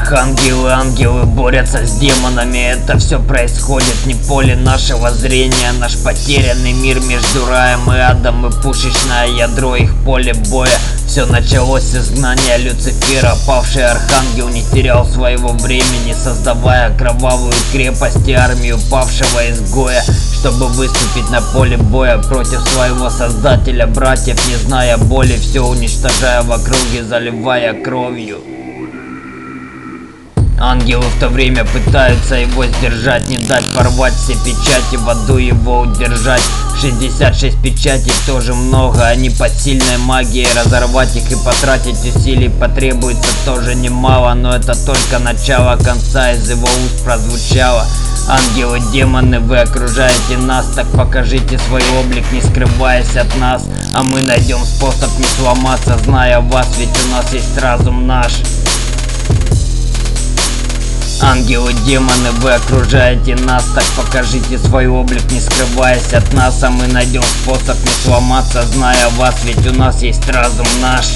Архангелы, ангелы борются с демонами. Это все происходит не в поле нашего зрения. Наш потерянный мир между раем и адом, и пушечное ядро их поле боя. Все началось с изгнания Люцифера. Павший архангел не терял своего времени, создавая кровавую крепость и армию павшего изгоя, чтобы выступить на поле боя против своего создателя. Братьев, не зная боли, все уничтожая в округе, заливая кровью. Ангелы в то время пытаются его сдержать, не дать порвать все печати, в аду его удержать. 66 печатей тоже много, они под сильной магией, разорвать их и потратить усилий потребуется тоже немало. Но это только начало конца, из его уст прозвучало: ангелы, демоны, вы окружаете нас, так покажите свой облик, не скрываясь от нас, а мы найдем способ не сломаться, зная вас, ведь у нас есть разум наш. Ангелы, демоны, вы окружаете нас, так покажите свой облик, не скрываясь от нас, а мы найдем способ не сломаться, зная вас, ведь у нас есть разум наш.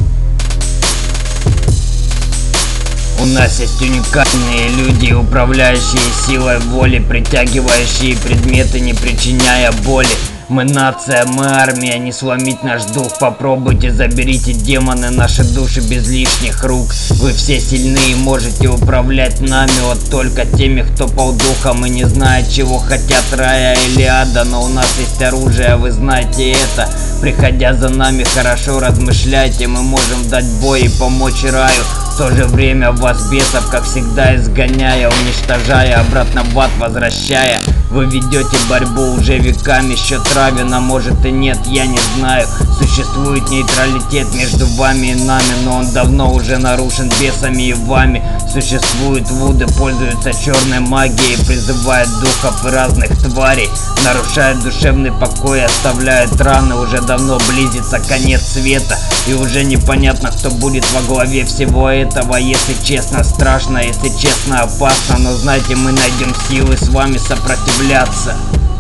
У нас есть уникальные люди, управляющие силой воли, притягивающие предметы, не причиняя боли. Мы нация, мы армия, не сломить наш дух. Попробуйте, заберите, демоны, наши души без лишних рук. Вы все сильны и можете управлять нами, вот только теми, кто полдухом и не знает, чего хотят, рая или ада. Но у нас есть оружие, вы знаете это. Приходя за нами, хорошо размышляйте, мы можем дать бой и помочь раю. В то же время вас, бесов, как всегда изгоняя, уничтожая, обратно в ад возвращая. Вы ведете борьбу уже веками, счет равен, а может и нет, я не знаю. Существует нейтралитет между вами и нами, но он давно уже нарушен бесами и вами. Существуют вуды, пользуются черной магией, призывают духов и разных тварей, нарушают душевный покой, оставляют раны. Уже давно близится конец света, и уже непонятно, кто будет во главе всего этого. Если честно, страшно, если честно, опасно, но знайте, мы найдем силы с вами сопротивляться.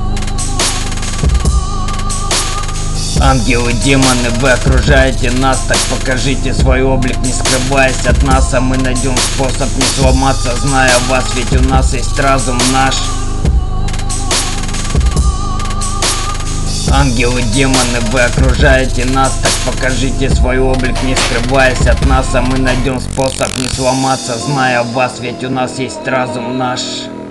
Ангелы, демоны, вы окружаете нас, так покажите свой облик, не скрываясь от нас, а мы найдем способ не сломаться, зная вас, ведь у нас есть разум наш. Ангелы, демоны, вы окружаете нас, так покажите свой облик, не скрываясь от нас, а мы найдем способ не сломаться, зная вас, ведь у нас есть разум наш.